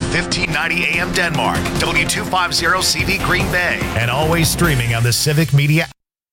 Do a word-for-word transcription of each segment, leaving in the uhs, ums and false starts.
fifteen ninety A M Denmark, W two fifty C V Green Bay, and always streaming on the Civic Media.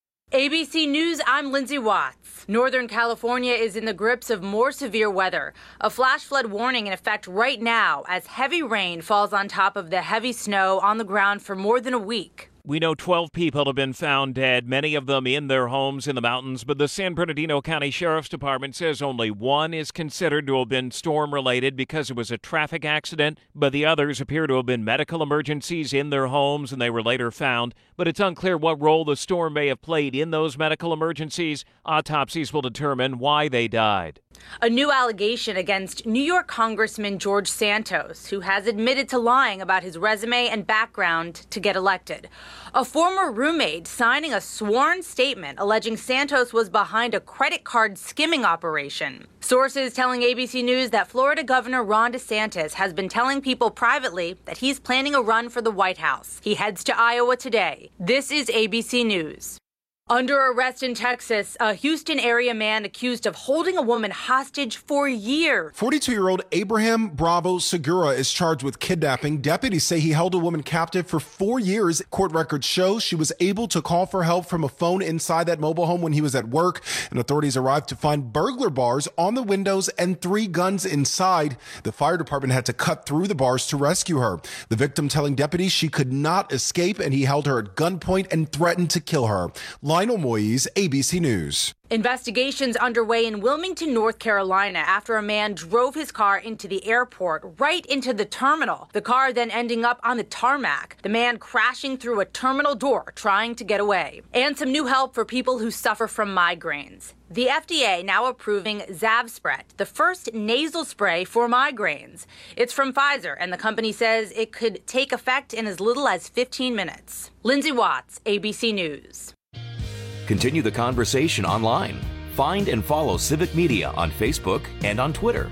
A B C News, I'm Lindsay Watts. Northern California is in the grips of more severe weather. A flash flood warning in effect right now as heavy rain falls on top of the heavy snow on the ground for more than a week. We know twelve people have been found dead, many of them in their homes in the mountains, but the San Bernardino County Sheriff's Department says only one is considered to have been storm-related because it was a traffic accident, but the others appear to have been medical emergencies in their homes and they were later found. But it's unclear what role the storm may have played in those medical emergencies. Autopsies will determine why they died. A new allegation against New York Congressman George Santos, who has admitted to lying about his resume and background to get elected. A former roommate signing a sworn statement alleging Santos was behind a credit card skimming operation. Sources telling A B C News that Florida Governor Ron DeSantis has been telling people privately that he's planning a run for the White House. He heads to Iowa today. This is A B C News. Under arrest in Texas, a Houston area man accused of holding a woman hostage for years. forty-two-year-old Abraham Bravo Segura is charged with kidnapping. Deputies say he held a woman captive for four years. Court records show she was able to call for help from a phone inside that mobile home when he was at work. And authorities arrived to find burglar bars on the windows and three guns inside. The fire department had to cut through the bars to rescue her. The victim telling deputies she could not escape, and he held her at gunpoint and threatened to kill her. Lionel Moise, A B C News. Investigations underway in Wilmington, North Carolina, after a man drove his car into the airport, right into the terminal. The car then ending up on the tarmac. The man crashing through a terminal door, trying to get away. And some new help for people who suffer from migraines. The F D A now approving Zavspret, the first nasal spray for migraines. It's from Pfizer, and the company says it could take effect in as little as fifteen minutes. Lindsay Watts, A B C News. Continue the conversation online. Find and follow Civic Media on Facebook and on Twitter.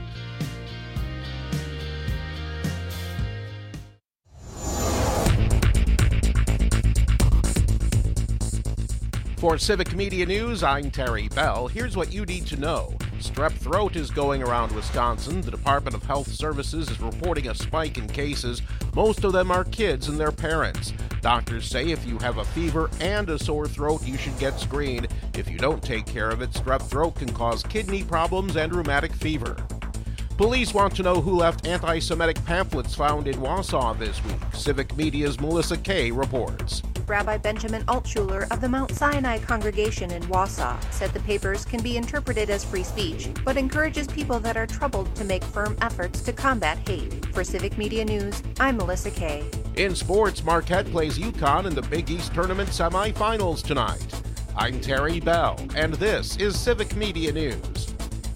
For Civic Media News, I'm Terry Bell. Here's what you need to know. Strep throat is going around Wisconsin. The Department of Health Services is reporting a spike in cases. Most of them are kids and their parents. Doctors say if you have a fever and a sore throat, you should get screened. If you don't take care of it, strep throat can cause kidney problems and rheumatic fever. Police want to know who left anti-Semitic pamphlets found in Wausau this week. Civic Media's Melissa Kay reports. Rabbi Benjamin Altshuler of the Mount Sinai congregation in Wausau said the papers can be interpreted as free speech, but encourages people that are troubled to make firm efforts to combat hate. For Civic Media News, I'm Melissa Kay. In sports, Marquette plays UConn in the Big East Tournament semifinals tonight. I'm Terry Bell, and this is Civic Media News.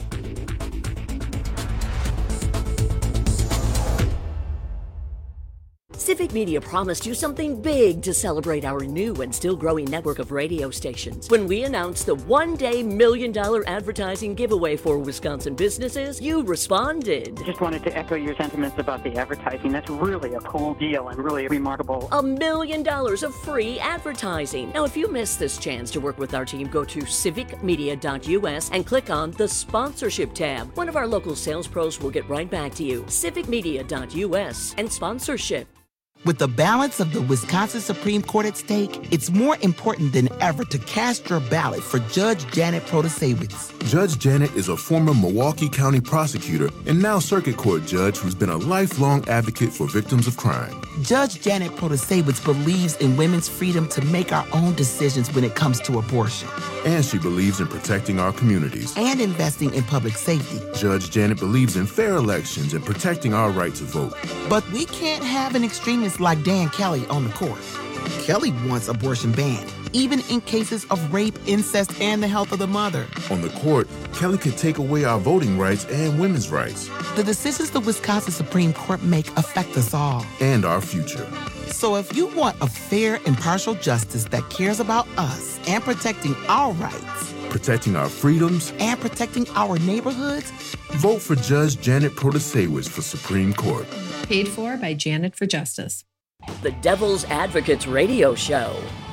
Civic Media promised you something big to celebrate our new and still growing network of radio stations. When we announced the one-day million dollar advertising giveaway for Wisconsin businesses, you responded. I just wanted to echo your sentiments about the advertising. That's really a cool deal and really remarkable. A million dollars of free advertising. Now, if you missed this chance to work with our team, go to civic media dot U S and click on the sponsorship tab. One of our local sales pros will get right back to you. civic media dot U S and sponsorship. With the balance of the Wisconsin Supreme Court at stake, it's more important than ever to cast your ballot for Judge Janet Protasewicz. Judge Janet is a former Milwaukee County prosecutor and now circuit court judge who's been a lifelong advocate for victims of crime. Judge Janet Protasewicz believes in women's freedom to make our own decisions when it comes to abortion. And she believes in protecting our communities. And investing in public safety. Judge Janet believes in fair elections and protecting our right to vote. But we can't have an extremist like Dan Kelly on the court. Kelly wants abortion banned, even in cases of rape, incest, and the health of the mother. On the court, Kelly could take away our voting rights and women's rights. The decisions the Wisconsin Supreme Court make affect us all. And our future. So if you want a fair, impartial justice that cares about us and protecting our rights, protecting our freedoms, and protecting our neighborhoods, vote for Judge Janet Protasewicz for Supreme Court. Paid for by Janet for Justice. The Devil's Advocates Radio Show.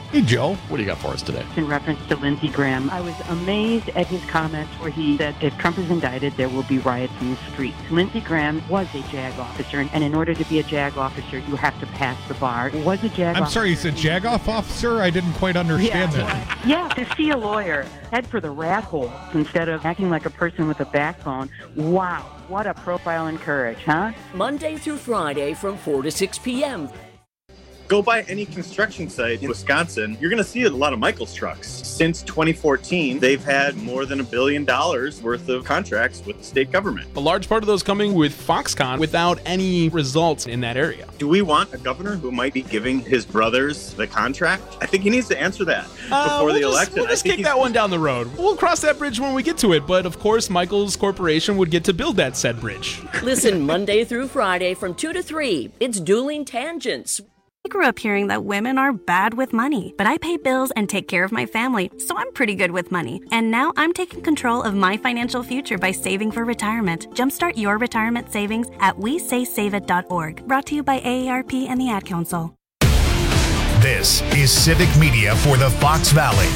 Hey, Joe. What do you got for us today? In reference to Lindsey Graham, I was amazed at his comments where he said if Trump is indicted, there will be riots in the streets. Lindsey Graham was a JAG officer, and in order to be a JAG officer, you have to pass the bar. Was a JAG I'm officer. sorry, you said JAG-off officer? I didn't quite understand yeah, that. Yeah, to see a lawyer head for the rat hole instead of acting like a person with a backbone. Wow, what a profile in courage, huh? Monday through Friday from four to six p.m. Go by any construction site in Wisconsin, you're going to see a lot of Michaels trucks. Since twenty fourteen, they've had more than a billion dollars worth of contracts with the state government. A large part of those coming with Foxconn without any results in that area. Do we want a governor who might be giving his brothers the contract? I think he needs to answer that uh, before we'll the just, election. We'll just kick that one down the road. We'll cross that bridge when we get to it. But of course, Michaels Corporation would get to build that said bridge. Listen Monday through Friday from two to three. It's Dueling Tangents. I grew up hearing that women are bad with money, but I pay bills and take care of my family, so I'm pretty good with money. And now I'm taking control of my financial future by saving for retirement. Jumpstart your retirement savings at we say save it dot org. Brought to you by A A R P and the Ad Council. This is Civic Media for the Fox Valley.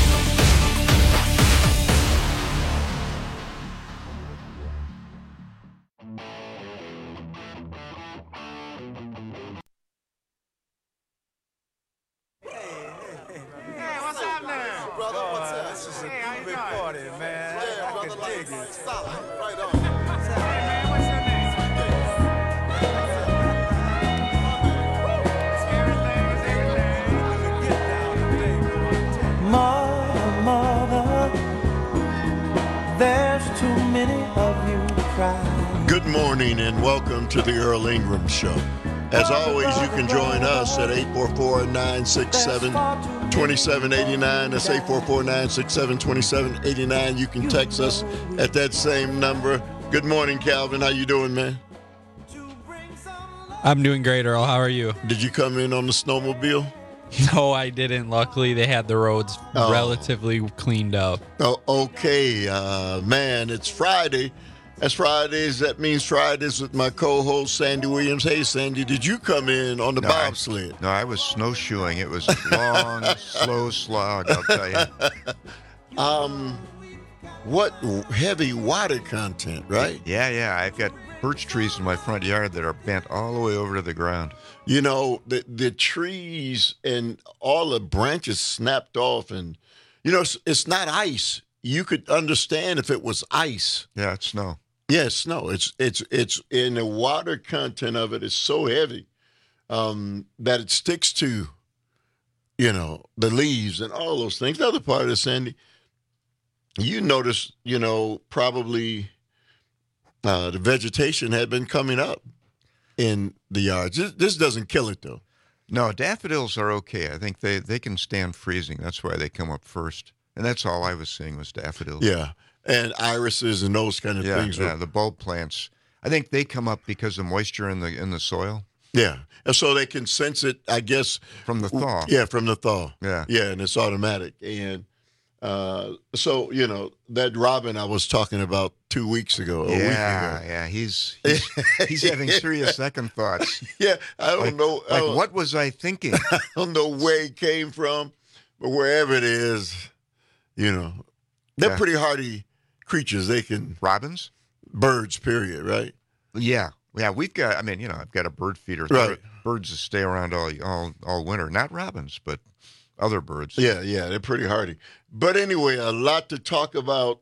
Good morning and welcome to the Earl Ingram Show. As always, you can join us at eight four four, nine six seven, two seven eight nine. That's eight four four, nine six seven, two seven eight nine. You can text us at that same number. Good morning, Calvin. How you doing, man? I'm doing great, Earl. How are you? Did you come in on the snowmobile? No, I didn't. Luckily, they had the roads oh. relatively cleaned up. Oh, okay. Uh, man, it's Friday. That's Fridays. That means Fridays with my co-host, Sandy Williams. Hey, Sandy, did you come in on the no, bobsled? I, no, I was snowshoeing. It was a long, slow slog, I'll tell you. Um, what heavy water content, right? Yeah, yeah. I've got birch trees in my front yard that are bent all the way over to the ground. You know, the, the trees and all the branches snapped off, and, you know, it's, it's not ice. You could understand if it was ice. Yeah, it's snow. Yeah, it's snow. It's it's it's in the water content of it is so heavy um, that it sticks to, you know, the leaves and all those things. The other part of it, Sandy, you notice, you know, probably uh, the vegetation had been coming up in the yards. This, this doesn't kill it, though. No, daffodils are okay. I think they, they can stand freezing. That's why they come up first. And that's all I was seeing was daffodils. Yeah, and irises and those kind of yeah, things. Yeah, the bulb plants. I think they come up because of moisture in the in the soil. Yeah, and so they can sense it, I guess. From the thaw. Yeah, from the thaw. Yeah. Yeah, and it's automatic. And uh, so, you know, that robin I was talking about two weeks ago, a yeah, week ago. Yeah, he's he's, he's having serious second thoughts. Yeah, I don't like, know. Like, I don't, what was I thinking? I don't know where it came from, but wherever it is, you know, they're yeah. pretty hardy creatures. They can robins, birds. Period. Right? Yeah, yeah. We've got. I mean, you know, I've got a bird feeder. Right. Birds that stay around all all all winter. Not robins, but other birds. Yeah, yeah. They're pretty hardy. But anyway, a lot to talk about.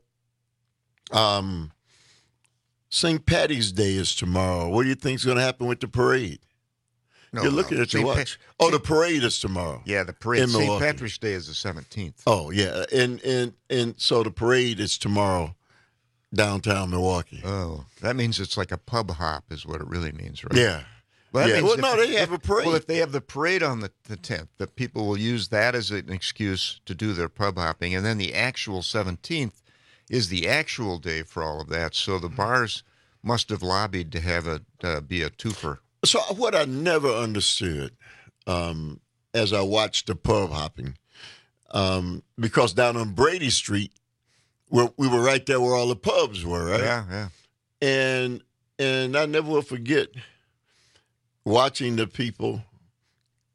Um, Saint Patty's Day is tomorrow. What do you think is going to happen with the parade? No, You're looking no. at your Saint watch. Pa- oh, the parade is tomorrow. Yeah, the parade. Saint Patrick's Day is the seventeenth. Oh, yeah. And and and so the parade is tomorrow downtown Milwaukee. Oh, that means it's like a pub hop is what it really means, right? Yeah. Well, yeah. well if, no, they have if, a parade. Well, if they have the parade on the, the tenth, that people will use that as an excuse to do their pub hopping. And then the actual seventeenth is the actual day for all of that. So the bars must have lobbied to have it uh, be a twofer. So what I never understood um, as I watched the pub hopping, um, because down on Brady Street, where we were right there where all the pubs were, right? Yeah, yeah. And and I never will forget watching the people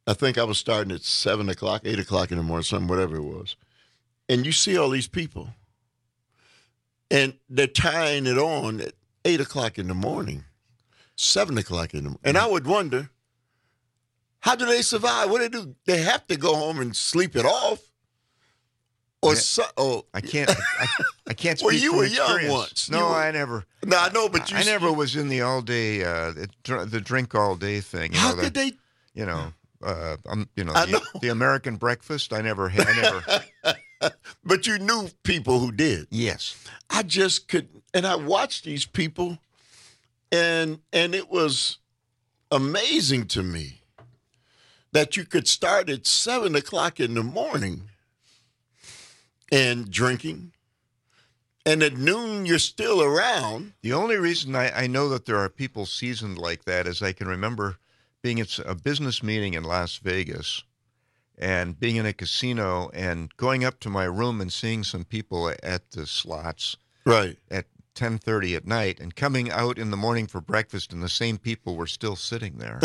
I think I was starting at seven o'clock, eight o'clock in the morning, something, whatever it was. And you see all these people, and they're tying it on at eight o'clock in the morning, seven o'clock in the morning. And I would wonder, how do they survive? What do they do? They have to go home and sleep it off. Or Yeah. so, oh, I can't. I, I can't. Well, Speak you from were young experience. once. No, You were- I never. No, I know, but you. I never was in the all day, uh, the, dr- the drink all day thing. You How know, the, could they? You know, uh, um, you know, I the, know. the American breakfast. I never had. I never. But you knew people who did. Yes. I just could, and I watched these people, and and it was amazing to me that you could start at seven o'clock in the morning and drinking, and at noon you're still around. The only reason I, I know that there are people seasoned like that is I can remember being at a business meeting in Las Vegas and being in a casino and going up to my room and seeing some people at the slots Right. at ten thirty at night and coming out in the morning for breakfast and the same people were still sitting there.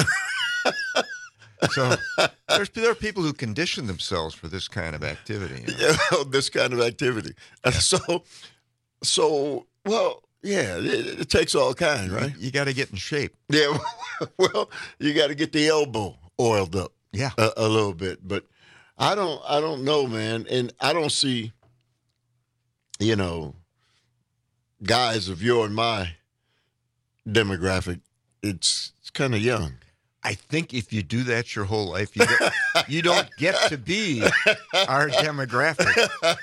So there's, there are people who condition themselves for this kind of activity. You know? Yeah, this kind of activity. And so, so well, yeah, it, it takes all kind, right? You got to get in shape. Yeah, well, you got to get the elbow oiled up. Yeah, a, a little bit, but I don't, I don't know, man, and I don't see, you know, guys of your and my demographic. It's it's kind of young. I think if you do that your whole life, you don't, you don't get to be our demographic.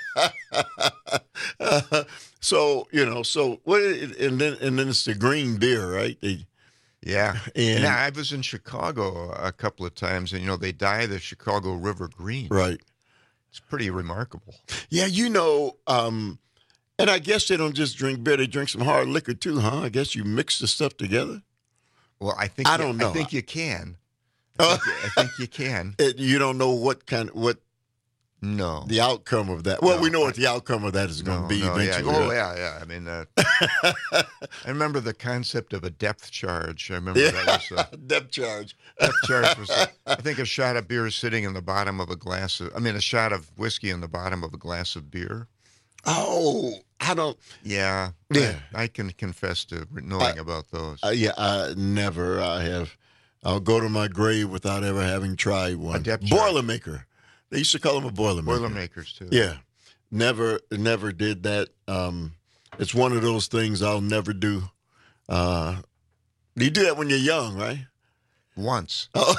Uh, so you know, so what? And then and then it's the green beer, right? They, Yeah. And- And I was in Chicago a couple of times, and, you know, they dye the Chicago River green. Right. It's pretty remarkable. Yeah, you know, um, and I guess they don't just drink beer; they drink some hard liquor too, huh? I guess you mix the stuff together. Well, I think I you, don't know. I think you can. I think, I think you can. It, you don't know what kind, what No. the outcome of that. Well, No, we know I- what the outcome of that is going to No, be no, yeah. eventually. Oh, right? yeah, yeah. I mean, uh, I remember the concept of a depth charge. I remember Yeah, that was a depth charge. depth charge was, a, I think, a shot of beer sitting in the bottom of a glass of, I mean, a shot of whiskey in the bottom of a glass of beer. Oh, I don't. Yeah. Yeah. I, I can confess to knowing I- about those. Uh, yeah, I never. I have. I'll go to my grave without ever having tried one. depth charge. Boilermaker. They used to call them a boilermaker. Boilermakers, too. Yeah, never, never did that. Um, it's one of those things I'll never do. Uh, you do that when you're young, right? Once. Oh.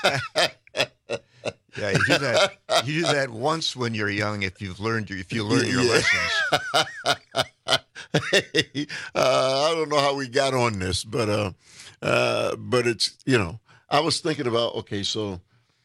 Yeah, you do that. You do that once when you're young. If you've learned, your, if you learn your Yeah. lessons. Hey, uh, I don't know how we got on this, but uh, uh, but it's you know I was thinking about okay, so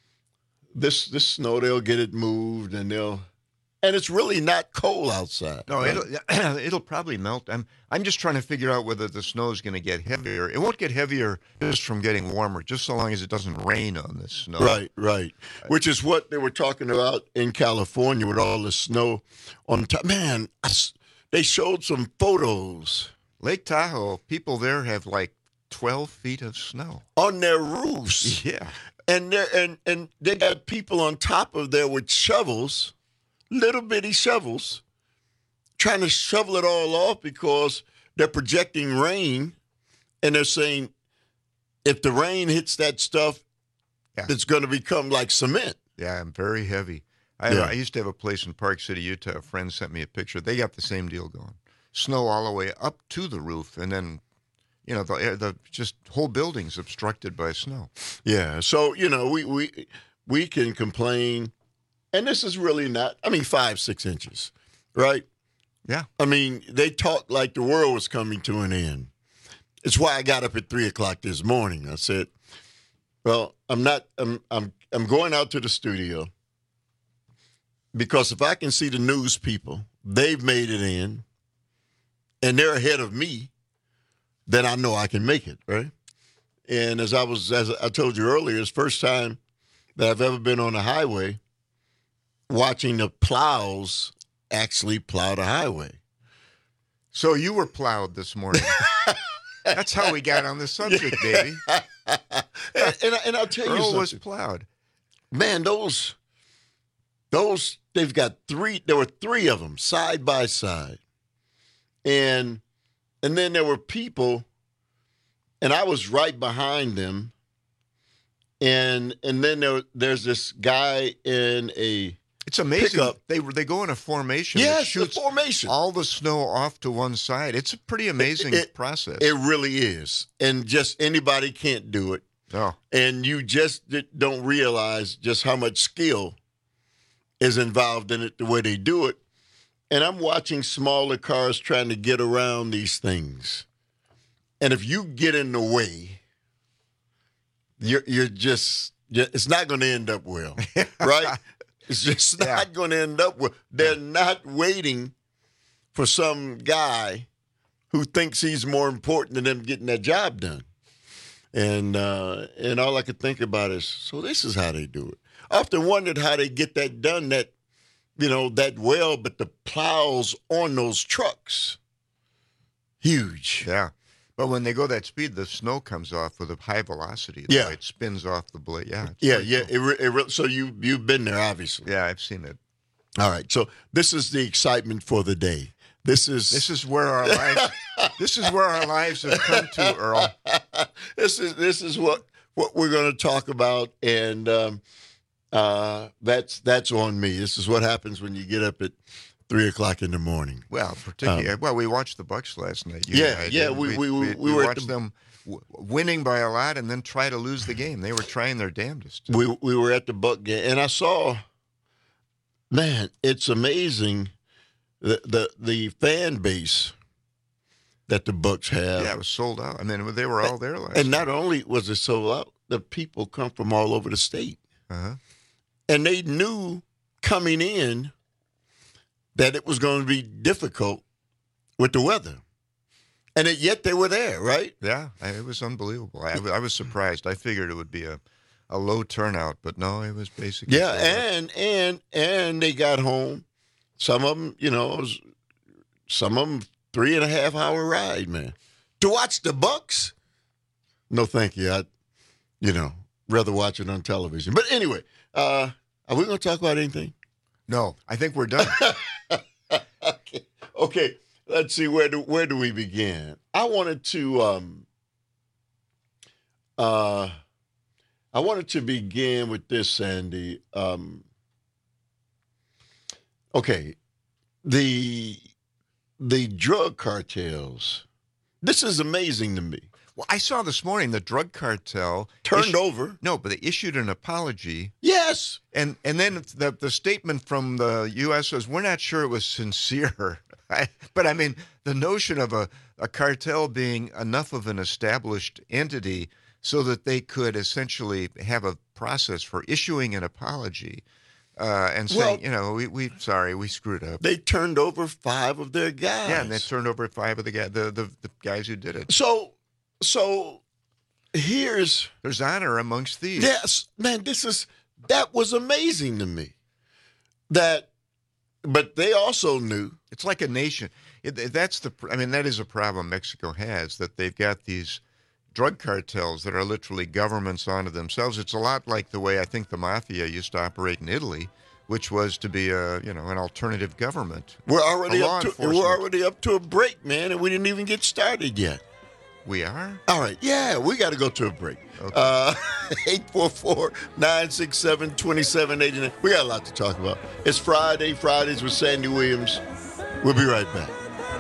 this this snow they'll get it moved and they'll and it's really not cold outside. No, right? it'll it'll probably melt. I'm I'm just trying to figure out whether the snow is going to get heavier. It won't get heavier just from getting warmer, just so long as it doesn't rain on this snow. Right, right. Which is what they were talking about in California with all the snow on top. Man, I s they showed some photos Lake Tahoe, people there have like twelve feet of snow on their roofs. Yeah. And they and and they got people on top of there with shovels, little bitty shovels, trying to shovel it all off because they're projecting rain, and they're saying if the rain hits that stuff, Yeah. it's going to become like cement. Yeah, I'm very heavy. I, Yeah. I used to have a place in Park City, Utah. A friend sent me a picture. They got the same deal going. Snow all the way up to the roof, and then, you know, the air- the just whole building's obstructed by snow. Yeah. So, you know, we we we can complain, and this is really not, I mean, five, six inches, right? Yeah. I mean, they talked like the world was coming to an end. It's why I got up at three o'clock this morning. I said, well, I'm not, I'm, I'm, I'm going out to the studio because if I can see the news people, they've made it in, and they're ahead of me, then I know I can make it, right? And as I was, as I told you earlier, it's the first time that I've ever been on a highway watching the plows actually plow the highway. So you were plowed this morning. That's how we got on the subject, baby. and, and, I- and I'll tell you Earl something. was plowed. man, those, those, they've got three, there were three of them side by side. And, and then there were people, and I was right behind them. And, and then there, there's this guy in a, It's amazing. Pickup. They they go in a formation. Yes, that shoots the formation. all the snow off to one side. It's a pretty amazing it, process. It really is. And just anybody can't do it. No. And you just don't realize just how much skill is involved in it, the way they do it. And I'm watching smaller cars trying to get around these things. And if you get in the way, you're, you're just, it's not going to end up well, right? It's just not yeah. going to end up well. They're not waiting for some guy who thinks he's more important than them getting that job done. And uh, and all I could think about is, so this is how they do it. I often wondered how they get that done that, you know, that well, but the plows on those trucks, huge. Yeah. But when they go that speed, the snow comes off with a high velocity. Yeah. It spins off the blade. Yeah. Yeah, yeah. Cool. It, re- it re- so you, you've been there, obviously. Yeah, I've seen it. All right. So this is the excitement for the day. This is this is where our lives this is where our lives have come to, Earl. This is this is what, what we're going to talk about, and um, uh, that's that's on me. This is what happens when you get up at three o'clock in the morning. Well, particularly, um, well, we watched the Bucks last night. You yeah, yeah, we we, we, we, we we were watched the, them w- winning by a lot and then try to lose the game. They were trying their damnedest. We we were at the Buck game, and I saw, man, it's amazing the the the fan base that the Bucks have. Yeah, it was sold out. I mean, they were all there last And night. not only was it sold out, the people come from all over the state, uh-huh. and they knew coming in that it was going to be difficult with the weather. And it, yet they were there, right? Yeah, it was unbelievable. I, I was surprised. I figured it would be a, a low turnout, but no, it was basically... Yeah, and and and they got home. Some of them, you know, it was, some of them three and a half hour ride, man. To watch the Bucks? No, thank you. I'd, you know, rather watch it on television. But anyway, uh, are we going to talk about anything? No, I think we're done. okay. okay, let's see, where do where do we begin? I wanted to um uh I wanted to begin with this, Sandy. Um okay. The the drug cartels. This is amazing to me. Well, I saw this morning the drug cartel turned issued, over. No, but they issued an apology. Yes. And and then the the statement from the U S was, we're not sure it was sincere. But I mean, the notion of a, a cartel being enough of an established entity so that they could essentially have a process for issuing an apology uh, and saying, well, you know, we we sorry, we screwed up. They turned over five of their guys. Yeah, and they turned over five of the guys, the, the the guys who did it. So. So here's there's honor amongst thieves. Yes, man, this is that was amazing to me. That, but they also knew it's like a nation. It, that's the. I mean, that is a problem Mexico has, that they've got these drug cartels that are literally governments onto themselves. It's a lot like the way I think the mafia used to operate in Italy, which was to be a you know an alternative government. We're already up to we're already up to a break, man, and we didn't even get started yet. We are? All right. Yeah, we got to go to a break. Okay. Uh, eight four four, nine six seven, two seven eight nine. We got a lot to talk about. It's Friday, Fridays with Sandy Williams. We'll be right back.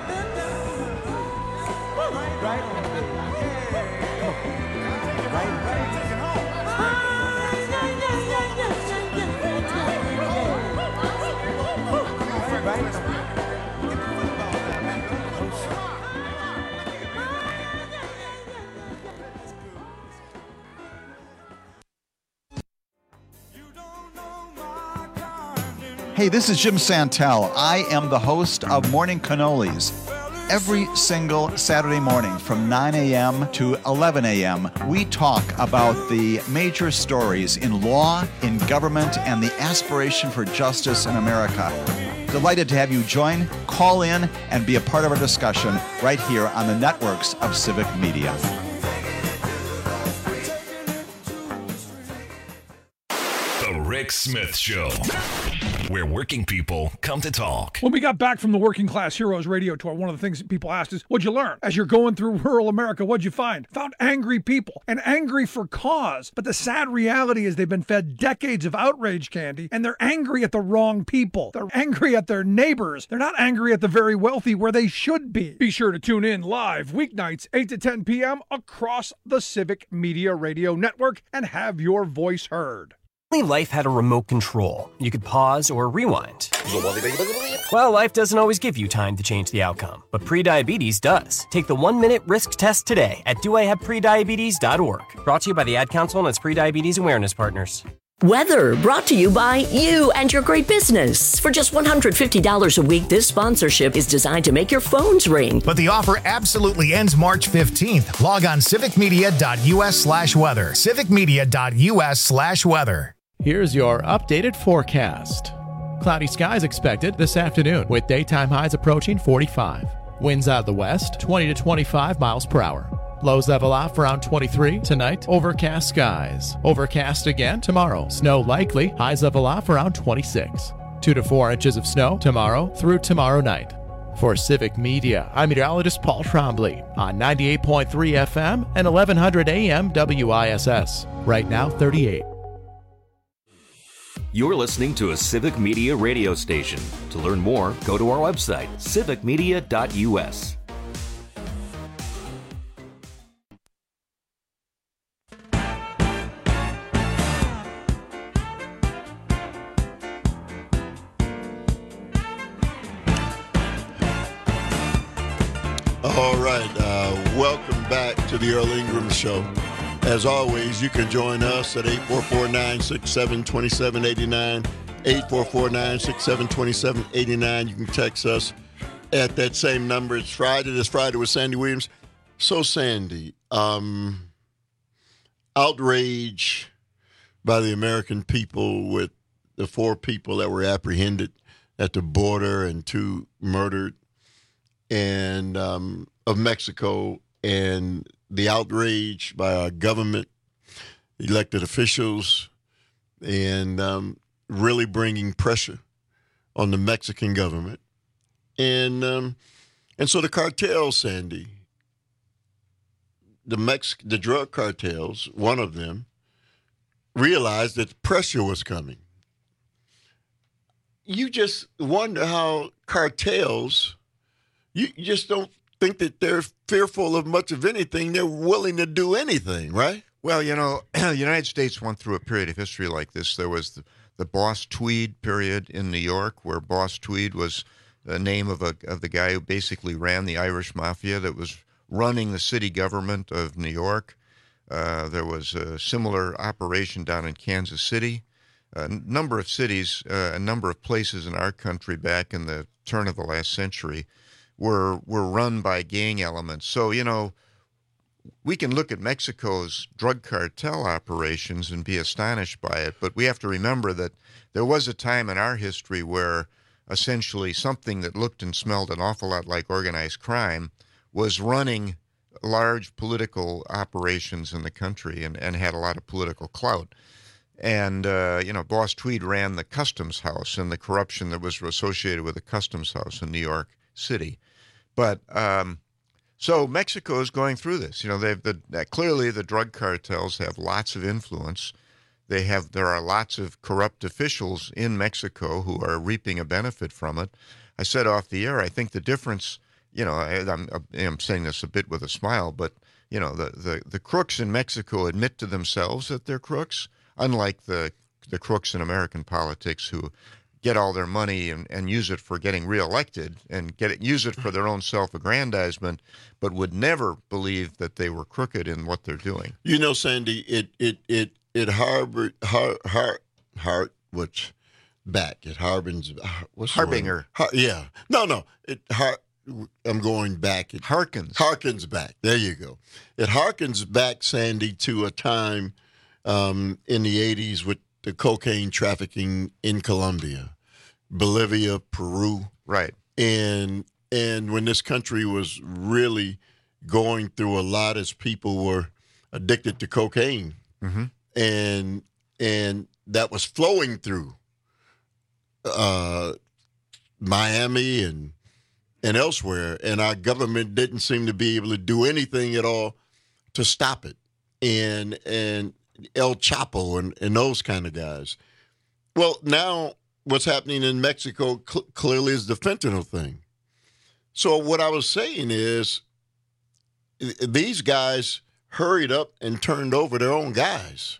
Hey, this is Jim Santel. I am the host of Morning Cannolis. Every single Saturday morning from nine a.m. to eleven a.m., we talk about the major stories in law, in government, and the aspiration for justice in America. Delighted to have you join, call in, and be a part of our discussion right here on the networks of Civic Media. The Rick Smith Show, where working people come to talk. When we got back from the Working Class Heroes radio tour, one of the things that people asked is, what'd you learn? As you're going through rural America, what'd you find? Found angry people, and angry for cause. But the sad reality is they've been fed decades of outrage candy, and they're angry at the wrong people. They're angry at their neighbors. They're not angry at the very wealthy where they should be. Be sure to tune in live weeknights, eight to ten p.m. across the Civic Media Radio Network and have your voice heard. Life had a remote control. You could pause or rewind. Well, life doesn't always give you time to change the outcome, but prediabetes does. Take the one-minute risk test today at do I have prediabetes dot org. Brought to you by the Ad Council and its prediabetes awareness partners. Weather brought to you by you and your great business. For just one hundred fifty dollars a week, this sponsorship is designed to make your phones ring. But the offer absolutely ends March fifteenth. Log on civicmedia.us slash weather. civicmedia.us slash weather. Here's your updated forecast. Cloudy skies expected this afternoon with daytime highs approaching forty-five. Winds out of the west, twenty to twenty-five miles per hour. Lows level off around twenty-three. Tonight, overcast skies. Overcast again tomorrow. Snow likely. Highs level off around twenty-six. Two to four inches of snow tomorrow through tomorrow night. For Civic Media, I'm meteorologist Paul Trombley on ninety-eight point three F M and eleven hundred A M W I S S. Right now, thirty-eight. You're listening to a Civic Media radio station. To learn more, go to our website, civic media dot U S. All right, uh, welcome back to the Earl Ingram Show. As always, you can join us at eight four four, nine six seven, two seven eight nine, eight four four, nine six seven, two seven eight nine. You can text us at that same number. It's Friday. This Friday with Sandy Williams. So, Sandy, um, outrage by the American people with the four people that were apprehended at the border and two murdered, and um, of Mexico, and the outrage by our government, elected officials, and um, really bringing pressure on the Mexican government. And um, and so the cartels, Sandy, the Mex- the drug cartels, one of them, realized that pressure was coming. You just wonder how cartels, you just don't think that they're fearful of much of anything. They're willing to do anything, right? Well, you know, the United States went through a period of history like this. There was the, the Boss Tweed period in New York, where Boss Tweed was the name of a of the guy who basically ran the Irish Mafia that was running the city government of New York. Uh, there was a similar operation down in Kansas City. A number of cities, uh, a number of places in our country back in the turn of the last century were were run by gang elements. So, you know, we can look at Mexico's drug cartel operations and be astonished by it, but we have to remember that there was a time in our history where essentially something that looked and smelled an awful lot like organized crime was running large political operations in the country and, and had a lot of political clout. And, uh, you know, Boss Tweed ran the customs house and the corruption that was associated with the customs house in New York City. But um, so Mexico is going through this. You know, they've the uh, clearly the drug cartels have lots of influence. They have there are lots of corrupt officials in Mexico who are reaping a benefit from it. I said off the air, I think the difference. You know, I, I'm I'm saying this a bit with a smile, but you know, the the the crooks in Mexico admit to themselves that they're crooks, unlike the the crooks in American politics who get all their money and, and use it for getting reelected and get it, use it for their own self-aggrandizement, but would never believe that they were crooked in what they're doing. You know, Sandy, it it it it harbored har har har what's back it harbins what's harbinger har, yeah no no it har, I'm going back it harkens harkens back there you go it harkens back, Sandy, to a time um, in the eighties with the cocaine trafficking in Colombia, Bolivia, Peru. Right. And and when this country was really going through a lot as people were addicted to cocaine. Mm-hmm. And and that was flowing through uh, Miami and and elsewhere, and our government didn't seem to be able to do anything at all to stop it. And and El Chapo and, and those kind of guys. Well, now what's happening in Mexico cl- clearly is the fentanyl thing. So what I was saying is these guys hurried up and turned over their own guys.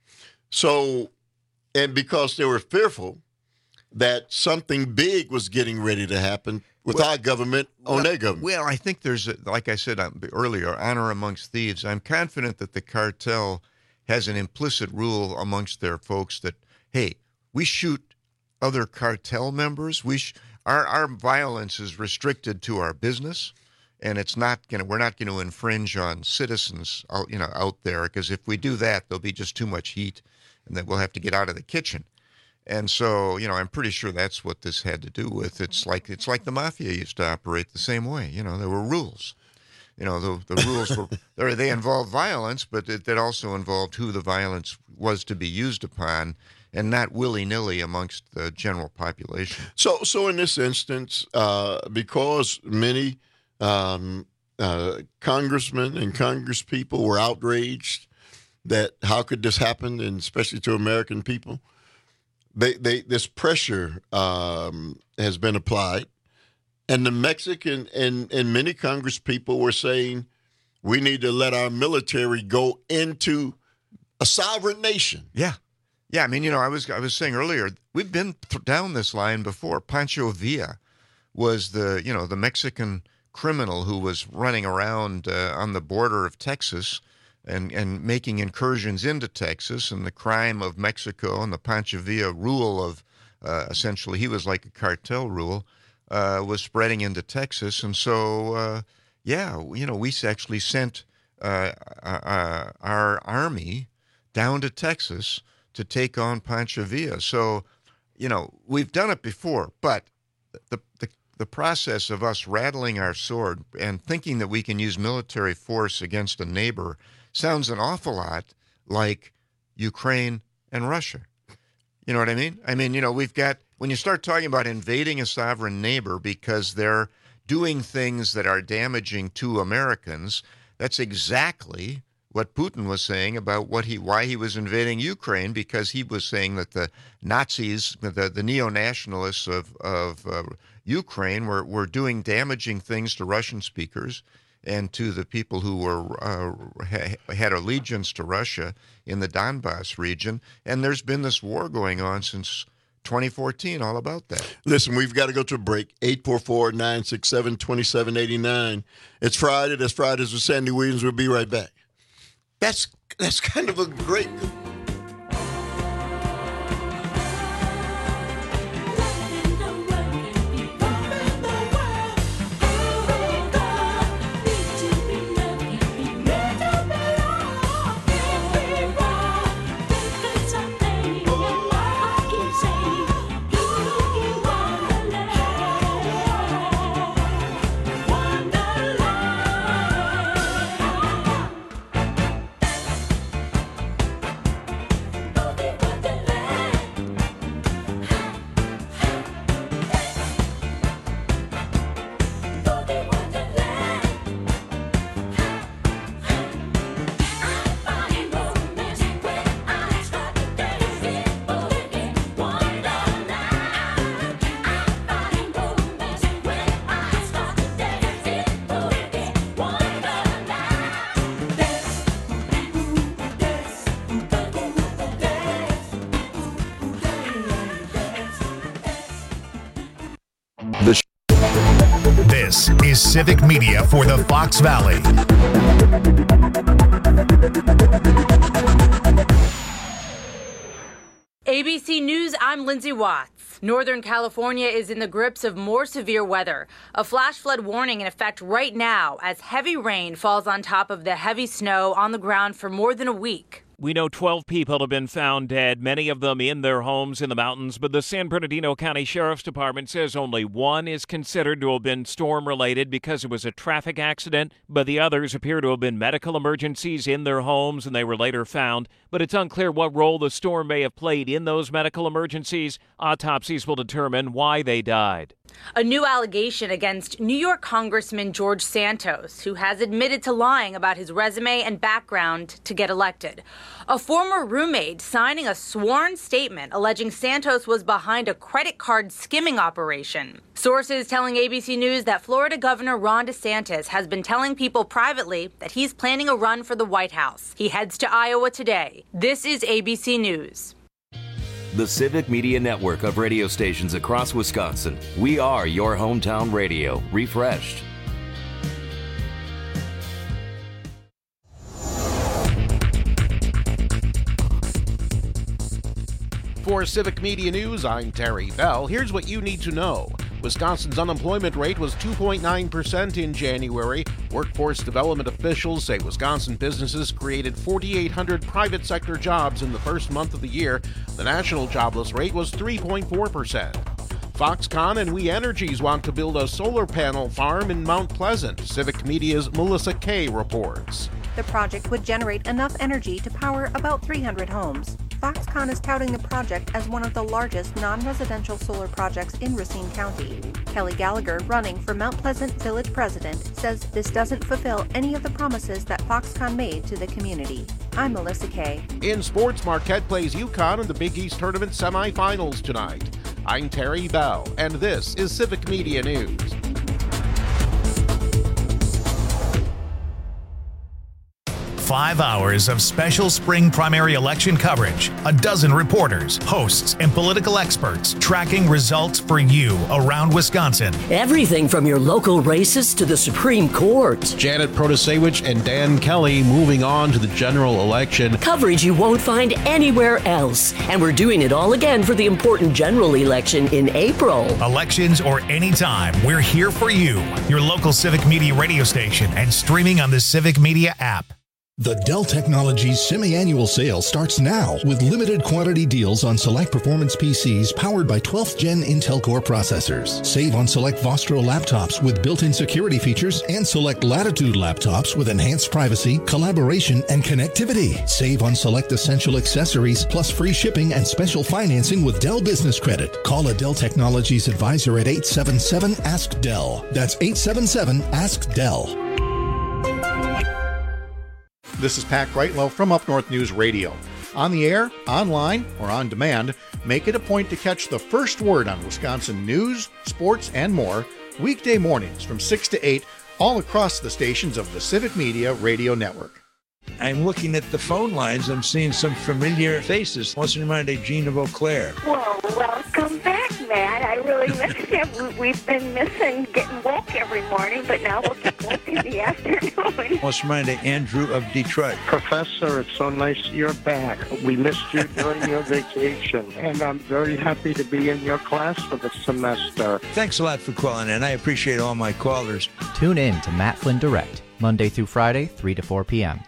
So, and because they were fearful that something big was getting ready to happen with well, our government on well, their government. Well, I think there's, a, like I said earlier, honor amongst thieves. I'm confident that the cartel has an implicit rule amongst their folks that, hey, we shoot other cartel members. We sh- our our violence is restricted to our business, and it's not going. We're not going to infringe on citizens, out, you know, out there, because if we do that, there'll be just too much heat, and then we'll have to get out of the kitchen. And so, you know, I'm pretty sure that's what this had to do with. It's like it's like the mafia used to operate the same way. You know, there were rules. You know, the the rules were they involved violence, but it, it also involved who the violence was to be used upon, and not willy-nilly amongst the general population. So, so in this instance, uh, because many um, uh, congressmen and congresspeople were outraged that how could this happen, and especially to American people, they, they this pressure um, has been applied, and the Mexican and, and many congresspeople were saying we need to let our military go into a sovereign nation. Yeah. Yeah, I mean, you know, I was I was saying earlier, we've been th- down this line before. Pancho Villa was the, you know, the Mexican criminal who was running around uh, on the border of Texas and, and making incursions into Texas, and the crime of Mexico and the Pancho Villa rule of, uh, essentially, he was like a cartel rule, uh, was spreading into Texas. And so, uh, yeah, you know, we actually sent uh, uh, our army down to Texas to take on Pancho Villa. So, you know, we've done it before, but the, the the process of us rattling our sword and thinking that we can use military force against a neighbor sounds an awful lot like Ukraine and Russia. You know what I mean? I mean, you know, we've got, when you start talking about invading a sovereign neighbor because they're doing things that are damaging to Americans, that's exactly what Putin was saying about what he why he was invading Ukraine, because he was saying that the Nazis, the, the neo-nationalists of, of uh, Ukraine were, were doing damaging things to Russian speakers and to the people who were uh, ha, had allegiance to Russia in the Donbass region. And there's been this war going on since twenty fourteen, all about that. Listen, we've got to go to a break. eight four four, nine six seven, two seven eight nine. It's Friday. That's Fridays with Sandy Williams. We'll be right back. That's that's kind of a great... This is Civic Media for the Fox Valley. A B C News, I'm Lindsay Watts. Northern California is in the grips of more severe weather. A flash flood warning in effect right now as heavy rain falls on top of the heavy snow on the ground for more than a week. We know twelve people have been found dead, many of them in their homes in the mountains, but the San Bernardino County Sheriff's Department says only one is considered to have been storm-related because it was a traffic accident, but the others appear to have been medical emergencies in their homes, and they were later found. But it's unclear what role the storm may have played in those medical emergencies. Autopsies will determine why they died. A new allegation against New York Congressman George Santos, who has admitted to lying about his resume and background to get elected. A former roommate signing a sworn statement alleging Santos was behind a credit card skimming operation. Sources telling A B C News that Florida Governor Ron DeSantis has been telling people privately that he's planning a run for the White House. He heads to Iowa today. This is A B C News. The Civic Media Network of radio stations across Wisconsin. We are your hometown radio, refreshed. For Civic Media News, I'm Terry Bell. Here's what you need to know. Wisconsin's unemployment rate was two point nine percent in January. Workforce development officials say Wisconsin businesses created four thousand eight hundred private sector jobs in the first month of the year. The national jobless rate was three point four percent. Foxconn and We Energies want to build a solar panel farm in Mount Pleasant. Civic Media's Melissa Kay reports. The project would generate enough energy to power about three hundred homes. Foxconn is touting the project as one of the largest non-residential solar projects in Racine County. Kelly Gallagher, running for Mount Pleasant Village President, says this doesn't fulfill any of the promises that Foxconn made to the community. I'm Melissa Kay. In sports, Marquette plays UConn in the Big East Tournament semifinals tonight. I'm Terry Bell, and this is Civic Media News. Five hours of special spring primary election coverage, a dozen reporters, hosts, and political experts tracking results for you around Wisconsin. Everything from your local races to the Supreme Court. Janet Protasewicz and Dan Kelly moving on to the general election. Coverage you won't find anywhere else. And we're doing it all again for the important general election in April. Elections or anytime, we're here for you. Your local Civic Media radio station and streaming on the Civic Media app. The Dell Technologies semi-annual sale starts now with limited quantity deals on select performance P Cs powered by twelfth gen Intel Core processors. Save on select Vostro laptops with built-in security features and select Latitude laptops with enhanced privacy, collaboration, and connectivity. Save on select essential accessories plus free shipping and special financing with Dell Business Credit. Call a Dell Technologies advisor at eight seven seven, ask Dell. That's eight seven seven, ask Dell. This is Pat Greitlow from Up North News Radio. On the air, online, or on demand, make it a point to catch the first word on Wisconsin news, sports, and more weekday mornings from six to eight all across the stations of the Civic Media Radio Network. I'm looking at the phone lines. I'm seeing some familiar faces. What's in mind, Gene of Eau Claire? Well, welcome back, Matt. I really miss you. We've been missing getting woke every morning, but now we'll get woke in the afternoon. What's in mind, Andrew of Detroit? Professor, it's so nice you're back. We missed you during your vacation, and I'm very happy to be in your class for the semester. Thanks a lot for calling in. I appreciate all my callers. Tune in to Matt Flynn Direct, Monday through Friday, three to four p.m.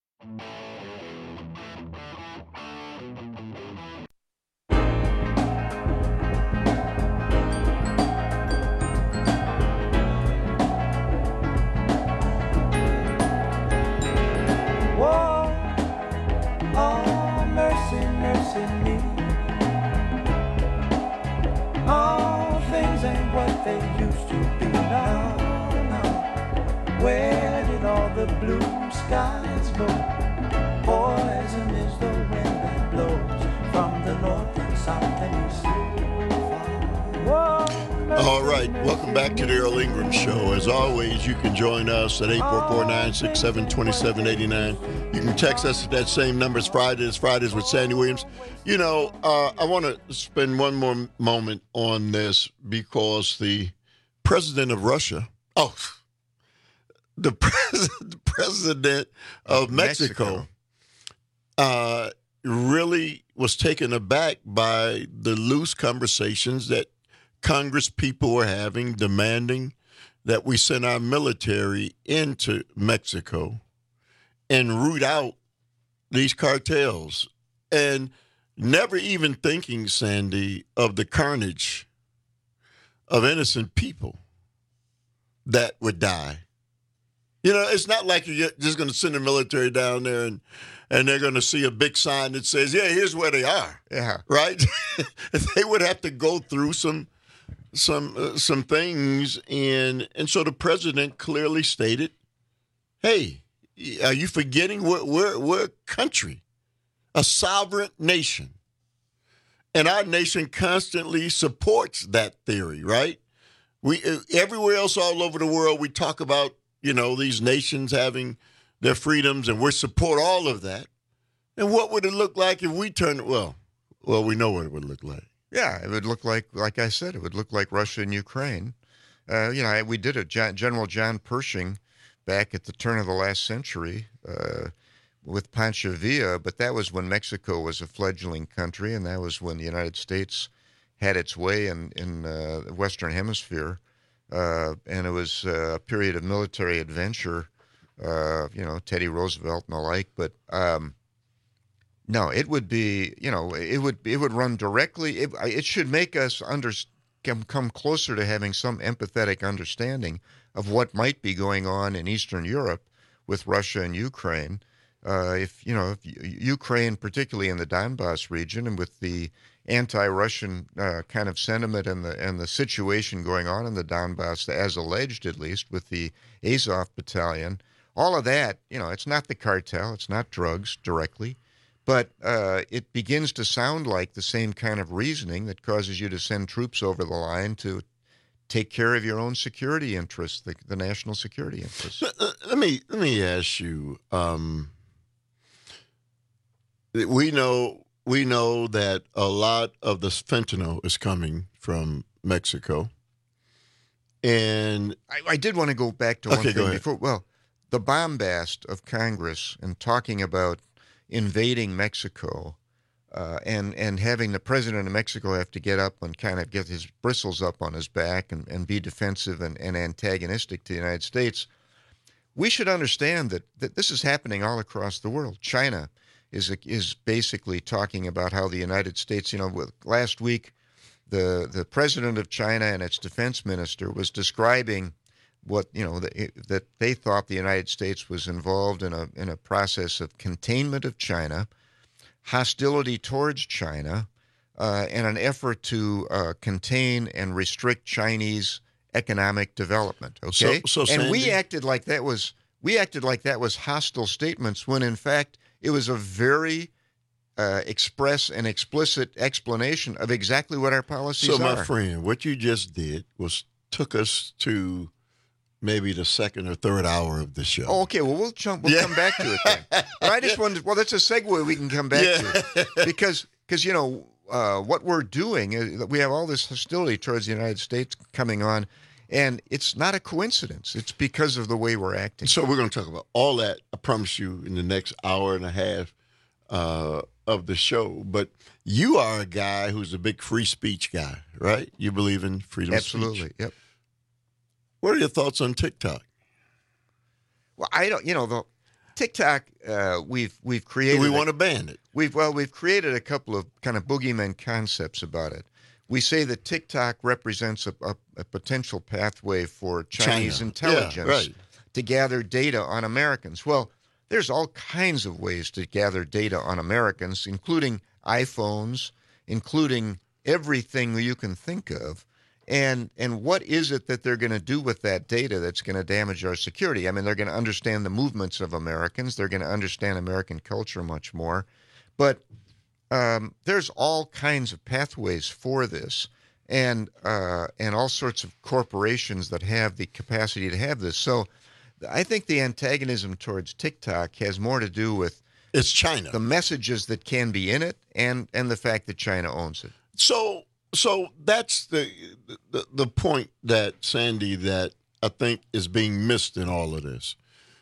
All right, welcome back to the Earl Ingram Show. As always, you can join us at eight four four, nine six seven, two seven eight nine. You can text us at that same number. It's Fridays, Fridays with Sandy Williams. You know, uh, I want to spend one more moment on this because the president of Russia, oh, the, pres- the president of Mexico, Mexico. Uh, really was taken aback by the loose conversations that Congress people were having, demanding that we send our military into Mexico and root out these cartels, and never even thinking, Sandy, of the carnage of innocent people that would die. You know, it's not like you're just going to send the military down there and, and they're going to see a big sign that says, yeah, here's where they are. Yeah. Right? They would have to go through some some uh, some things. And, and so the president clearly stated, hey, are you forgetting we're, we're, we're a country, a sovereign nation. And our nation constantly supports that theory, right? We everywhere else all over the world, we talk about, you know, these nations having their freedoms, and we support all of that. And what would it look like if we turned, well, well, we know what it would look like. Yeah, it would look like, like I said, it would look like Russia and Ukraine. Uh, you know, we did it. General John Pershing back at the turn of the last century uh, with Pancho Villa, but that was when Mexico was a fledgling country, and that was when the United States had its way in, in uh, the Western Hemisphere. Uh, and it was uh, a period of military adventure, uh, you know, Teddy Roosevelt and the like. But um, no, it would be, you know, it would it would run directly. It, it should make us under, come, come closer to having some empathetic understanding of what might be going on in Eastern Europe with Russia and Ukraine. Uh, if, you know, if Ukraine, particularly in the Donbass region, and with the anti-Russian uh, kind of sentiment and the and the situation going on in the Donbass, as alleged at least, with the Azov battalion, all of that, you know, it's not the cartel, it's not drugs directly, but uh, it begins to sound like the same kind of reasoning that causes you to send troops over the line to take care of your own security interests, the, the national security interests. Let me let me ask you. Um, we know. We know that a lot of the fentanyl is coming from Mexico. And I, I did want to go back to one okay, thing before. Well, the bombast of Congress and talking about invading Mexico uh, and, and having the president of Mexico have to get up and kind of get his bristles up on his back and, and be defensive and, and antagonistic to the United States. We should understand that, that this is happening all across the world. China is is basically talking about how the United States, you know, with, last week, the the president of China and its defense minister was describing what, you know, the, that they thought the United States was involved in a in a process of containment of China, hostility towards China, uh, and an effort to uh, contain and restrict Chinese economic development. Okay, so, so and Sandy, we acted like that was we acted like that was hostile statements when in fact it was a very uh, express and explicit explanation of exactly what our policies so are. So, my friend, what you just did was took us to maybe the second or third hour of the show. Oh, okay. Well, we'll jump. We'll yeah. come back to it then. But I just wanted. Well, that's a segue we can come back yeah. to because because you know uh, what we're doing is we have all this hostility towards the United States coming on. And it's not a coincidence. It's because of the way we're acting. So we're going to talk about all that, I promise you, in the next hour and a half uh, of the show. But you are a guy who's a big free speech guy, right? You believe in freedom Absolutely, of speech. Absolutely, yep. What are your thoughts on TikTok? Well, I don't, you know, the TikTok, uh, we've we've created. Do we a, want to ban it? We've well, we've created a couple of kind of boogeyman concepts about it. We say that TikTok represents a, a, a potential pathway for Chinese China. intelligence yeah, right. to gather data on Americans. Well, there's all kinds of ways to gather data on Americans, including iPhones, including everything you can think of. And and what is it that they're going to do with that data that's going to damage our security? I mean, they're going to understand the movements of Americans. They're going to understand American culture much more. But Um, there's all kinds of pathways for this, and uh, and all sorts of corporations that have the capacity to have this. So, I think the antagonism towards TikTok has more to do with it's China, the messages that can be in it, and and the fact that China owns it. So, so that's the the, the point that Sandy that I think is being missed in all of this.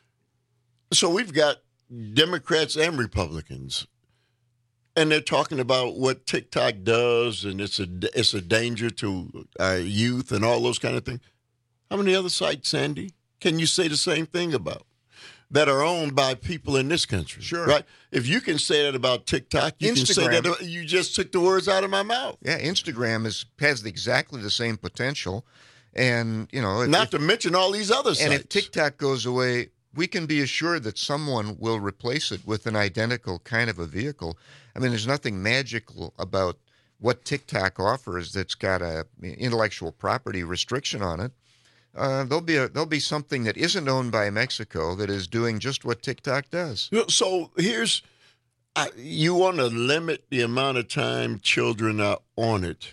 So we've got Democrats and Republicans. And they're talking about what TikTok does, and it's a it's a danger to our youth and all those kind of things. How many other sites, Sandy, can you say the same thing about? that are owned by people in this country. Sure. Right? If you can say that about TikTok, you Instagram. can say that you just took the words out of my mouth. Yeah, Instagram is has exactly the same potential. And, you know, if, not if, to mention all these other sites. And if TikTok goes away, we can be assured that someone will replace it with an identical kind of a vehicle. I mean, there's nothing magical about what TikTok offers that's got a intellectual property restriction on it. Uh, there'll be a, there'll be something that isn't owned by Mexico that is doing just what TikTok does. So here's, I, you want to limit the amount of time children are on it.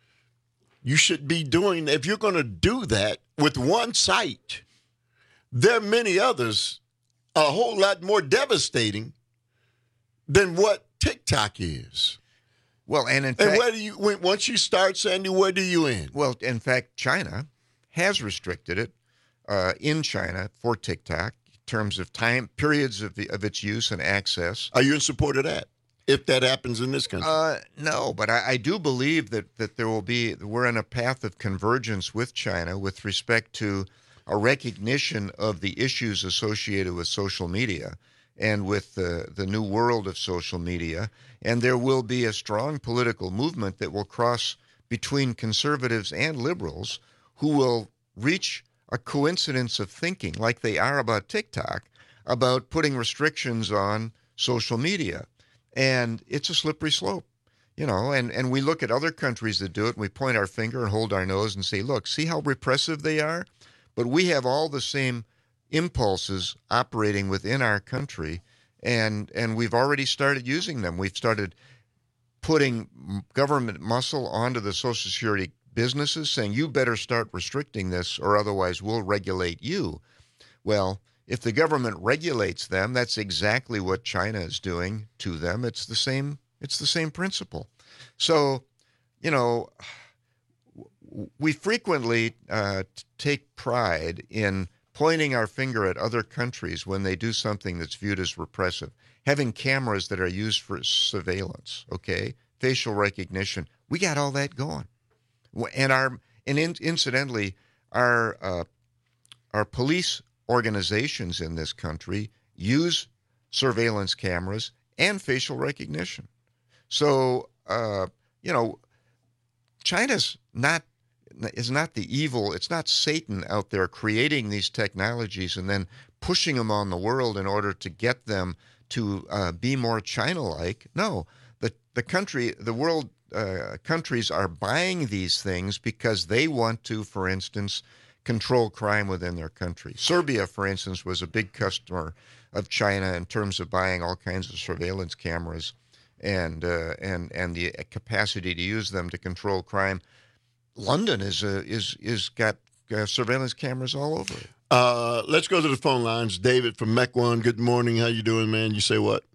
You should be doing, if you're going to do that with one site, there are many others a whole lot more devastating than what TikTok is. Well, and in and fact, where do you, when, once you start, Sandy, where do you end? Well, in fact, China has restricted it uh, in China for TikTok in terms of time periods of, the, of its use and access. Are you in support of that? If that happens in this country? Uh, no, but I, I do believe that, that there will be, we're on a path of convergence with China with respect to a recognition of the issues associated with social media and with the, the new world of social media. And there will be a strong political movement that will cross between conservatives and liberals who will reach a coincidence of thinking, like they are about TikTok, about putting restrictions on social media. And it's a slippery slope, you know, and, and we look at other countries that do it, and we point our finger and hold our nose and say, look, see how repressive they are? But we have all the same impulses operating within our country, and and we've already started using them. We've started putting government muscle onto the Social Security businesses, saying, you better start restricting this or otherwise we'll regulate you. Well, if the government regulates them, that's exactly what China is doing to them. It's the same, it's the same principle. So, you know, we frequently uh, take pride in pointing our finger at other countries when they do something that's viewed as repressive. Having cameras that are used for surveillance, okay, facial recognition, we got all that going. And our and in, incidentally, our uh, our police organizations in this country use surveillance cameras and facial recognition. So, uh, you know, China's not is not the evil. It's not Satan out there creating these technologies and then pushing them on the world in order to get them to uh, be more China-like. No, the the country, the world uh, countries are buying these things because they want to, for instance, control crime within their country. Serbia, for instance, was a big customer of China in terms of buying all kinds of surveillance cameras and uh, and and the capacity to use them to control crime. London is uh, is is got uh, surveillance cameras all over it. Uh, let's go to the phone lines. David from Mech One. Good morning. How you doing, man? You say what?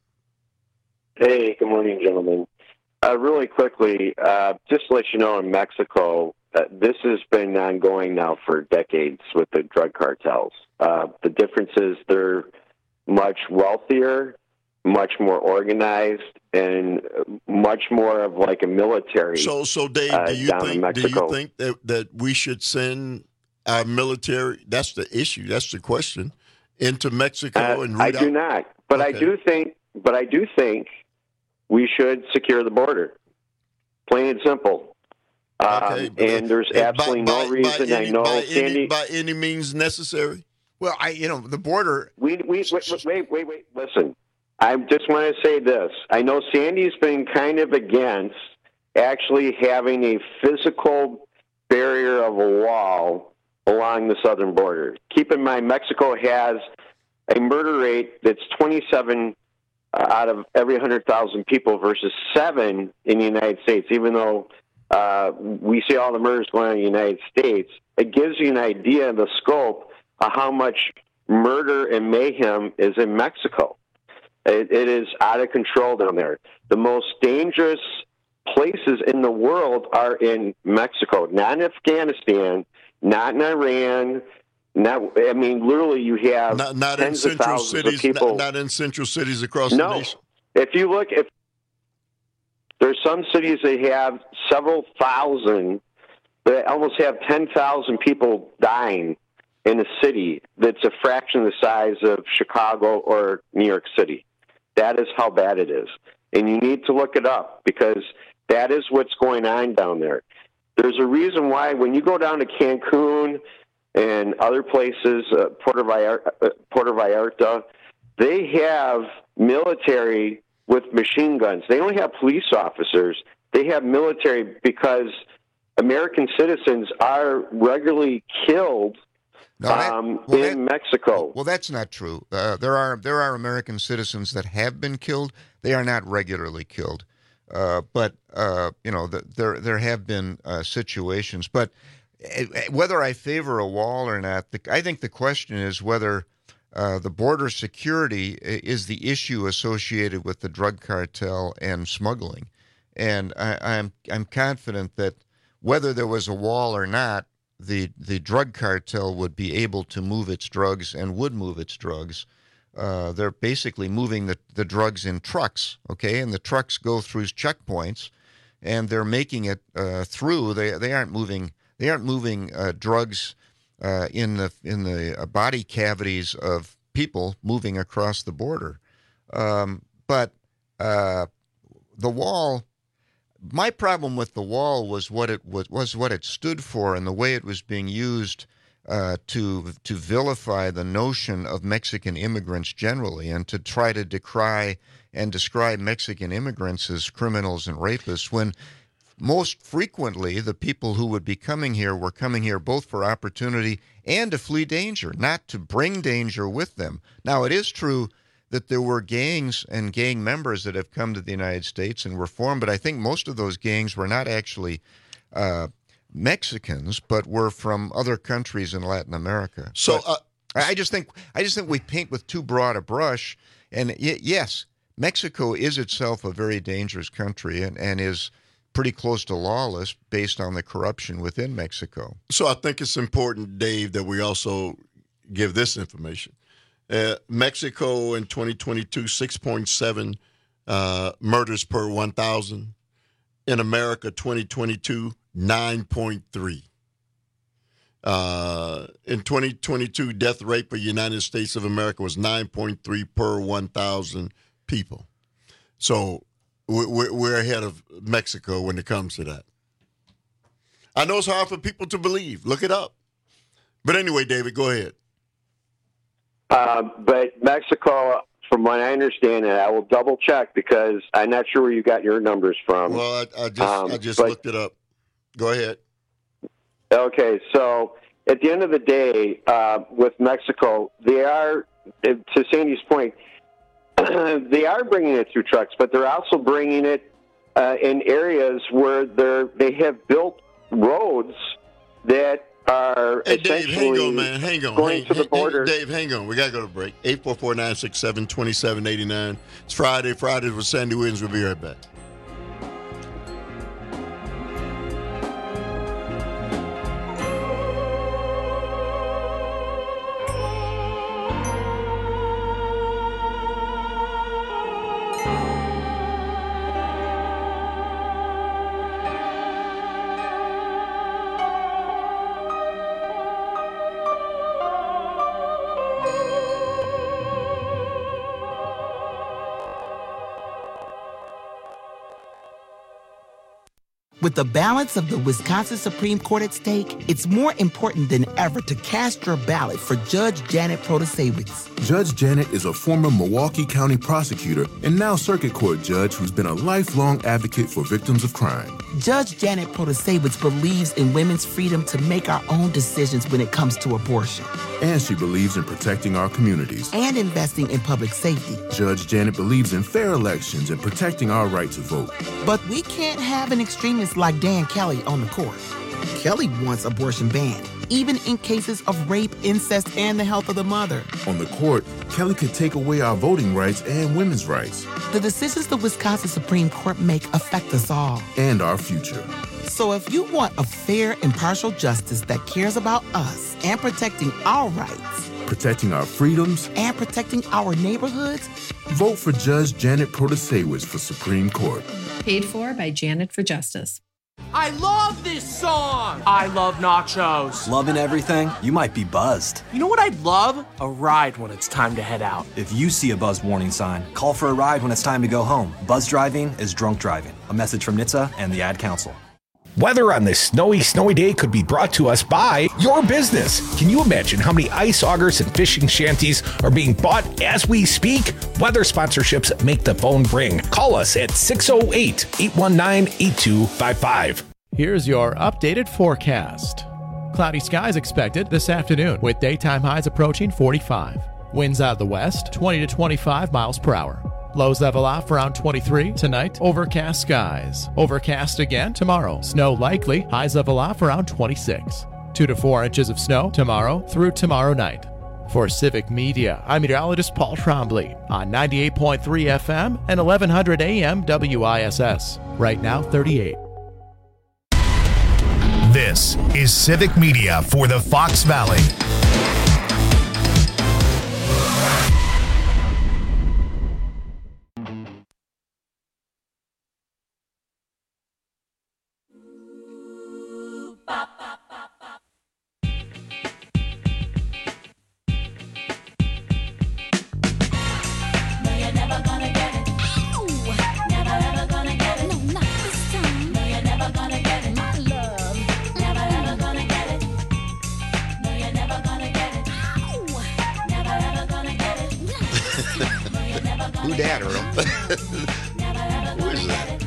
Hey, good morning, gentlemen. Uh, really quickly, uh, just to let you know, in Mexico, uh, this has been ongoing now for decades with the drug cartels. Uh, the difference is they're much wealthier, much more organized, and much more of like a military. So, so Dave, uh, do you down think in do Mexico. you think that that we should send our military? That's the issue. That's the question. Into Mexico Uh, and I root do out- not, but I Okay. do think, but I do think we should secure the border. Plain and simple. Um, Okay, but and there's by- absolutely by- no by reason. any- I know, by Sandy. any, by any means necessary. Well, I you know the border. We we wait wait wait wait. Listen, I just want to say this. I know Sandy's been kind of against actually having a physical barrier of a wall along the southern border. Keep in mind, Mexico has a murder rate that's twenty-seven uh, out of every one hundred thousand people versus seven in the United States, even though uh, we see all the murders going on in the United States. It gives you an idea of the scope of how much murder and mayhem is in Mexico. It, it is out of control down there. The most dangerous places in the world are in Mexico, not in Afghanistan, not in Iran. Not, I mean, literally, you have Not, not in tens of central thousands cities. of people. Not, not in central cities across no, the nation. if you look, if there's some cities that have several thousand, that almost have ten thousand people dying in a city that's a fraction of the size of Chicago or New York City. That is how bad it is. And you need to look it up because that is what's going on down there. There's a reason why when you go down to Cancun and other places, uh, Puerto Vallarta, uh, Puerto Vallarta, they have military with machine guns. They don't have police officers. They have military because American citizens are regularly killed No, that, um, well, in that, Mexico. Well, that's not true. Uh, there are there are American citizens that have been killed. They are not regularly killed, uh, but uh, you know the, there there have been uh, situations. But whether I favor a wall or not, the, I think the question is whether uh, the border security is the issue associated with the drug cartel and smuggling. And I, I'm I'm confident that whether there was a wall or not, the the drug cartel would be able to move its drugs and would move its drugs. Uh, they're basically moving the, the drugs in trucks, okay? And the trucks go through checkpoints, and they're making it uh, through. They they aren't moving they aren't moving uh, drugs uh, in the in the body cavities of people moving across the border. Um, but uh, the wall. My problem with the wall was what it was, was what it stood for and the way it was being used uh, to to vilify the notion of Mexican immigrants generally and to try to decry and describe Mexican immigrants as criminals and rapists when most frequently the people who would be coming here were coming here both for opportunity and to flee danger, not to bring danger with them. Now, it is true that there were gangs and gang members that have come to the United States and were formed, but I think most of those gangs were not actually uh, Mexicans, but were from other countries in Latin America. So uh, I just think I just think we paint with too broad a brush. And y- yes, Mexico is itself a very dangerous country and, and is pretty close to lawless based on the corruption within Mexico. So I think it's important, Dave, that we also give this information. Uh, Mexico in twenty twenty-two, six point seven uh, murders per one thousand. In America, twenty twenty-two, nine point three. Uh, in twenty twenty-two, death rate for the United States of America was nine point three per one thousand people. So we're, we're ahead of Mexico when it comes to that. I know it's hard for people to believe. Look it up. But anyway, David, go ahead. Uh, but Mexico, from what I understand, and I will double check because I'm not sure where you got your numbers from. Well, I, I just um, I just but, looked it up. Go ahead. Okay, so at the end of the day, uh, with Mexico, they are, to Sandy's point, they are bringing it through trucks, but they're also bringing it uh, in areas where they're they have built roads that are hey, Dave, essentially hang on, man. Hang on. going hang, to the hang, border. Dave, hang on. We got to go to break. eight four four, nine six seven, two seven eight nine. It's Friday. Fridays with Sandy Williams. We'll be right back. With the balance of the Wisconsin Supreme Court at stake, it's more important than ever to cast your ballot for Judge Janet Protasiewicz. Judge Janet is a former Milwaukee County prosecutor and now circuit court judge who's been a lifelong advocate for victims of crime. Judge Janet Protasiewicz believes in women's freedom to make our own decisions when it comes to abortion. And she believes in protecting our communities. And investing in public safety. Judge Janet believes in fair elections and protecting our right to vote. But we can't have an extremist like Dan Kelly on the court. Kelly wants abortion banned, even in cases of rape, incest, and the health of the mother. On the court, Kelly could take away our voting rights and women's rights. The decisions the Wisconsin Supreme Court make affect us all. And our future. So if you want a fair, impartial justice that cares about us and protecting our rights, protecting our freedoms, and protecting our neighborhoods, vote for Judge Janet Protasiewicz for Supreme Court. Paid for by Janet for Justice. I love this song! I love nachos. Loving everything? You might be buzzed. You know what I'd love? A ride when it's time to head out. If you see a buzz warning sign, call for a ride when it's time to go home. Buzz driving is drunk driving. A message from N H T S A and the Ad Council. Weather on this snowy, snowy day could be brought to us by your business. Can you imagine how many ice augers and fishing shanties are being bought as we speak? Weather sponsorships make the phone ring. Call us at six oh eight, eight one nine, eight two five five. Here's your updated forecast. Cloudy skies expected this afternoon with daytime highs approaching forty-five. Winds out of the west, twenty to twenty-five miles per hour. Lows level off around twenty-three. Tonight, overcast skies. Overcast again tomorrow. Snow likely. Highs level off around twenty-six. Two to four inches of snow tomorrow through tomorrow night. For Civic Media, I'm meteorologist Paul Trombley on ninety-eight point three F M and eleven hundred A M W I S S. Right now, thirty-eight. This is Civic Media for the Fox Valley. Who dat, Earl? Who is that?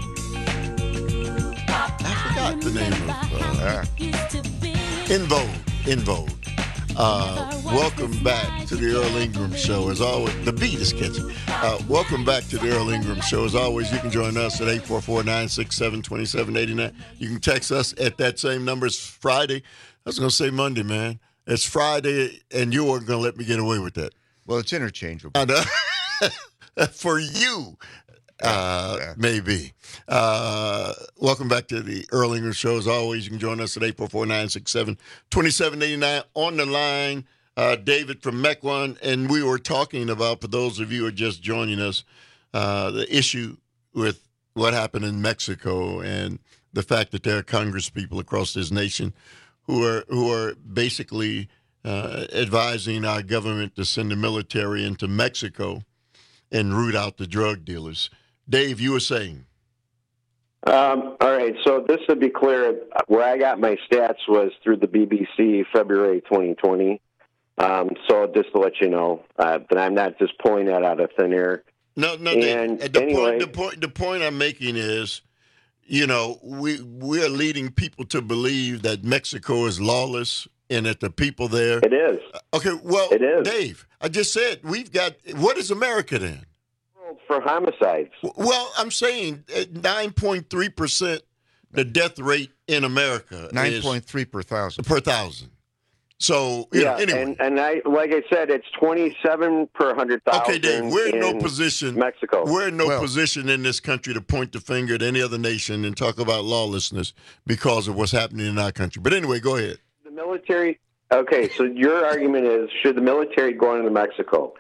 I forgot the name of uh, In Vogue. In Vogue. Uh, welcome back to the Earl Ingram Show. As always, the beat is catchy. Uh, welcome back to the Earl Ingram Show. As always, you can join us at eight four four, nine six seven, two seven eight nine. You can text us at that same number. It's Friday. I was going to say Monday, man. It's Friday, and you weren't going to let me get away with that. Well, it's interchangeable. I know. For you, uh, yeah. maybe. Uh, welcome back to the Earl Ingram Show. As always, you can join us at eight four four, nine six seven, two seven eight nine. On the line, uh, David from Mequon, and we were talking about, for those of you who are just joining us, uh, the issue with what happened in Mexico and the fact that there are Congress people across this nation who are who are basically uh, advising our government to send the military into Mexico and root out the drug dealers. Dave, you were saying. Um, all right, so this to be clear, where I got my stats was through the B B C February twenty twenty. Um, so just to let you know, uh, that I'm not just pulling that out of thin air. No, no, and the, the, anyway, point, the, point, the point I'm making is, you know, we, we are leading people to believe that Mexico is lawless and that the people there. It is. Okay, well, it is. Dave, I just said we've got, what is America then? For homicides. Well, I'm saying nine point three percent the death rate in America. nine point three per thousand. Per thousand. So, you yeah, know, anyway. and, and I, like I said, it's twenty-seven per one hundred thousand. Okay, Dave, we're in, in no position. Mexico. We're in no well, position in this country to point the finger at any other nation and talk about lawlessness because of what's happening in our country. But anyway, go ahead. The military. Okay, so your argument is, should the military go into Mexico?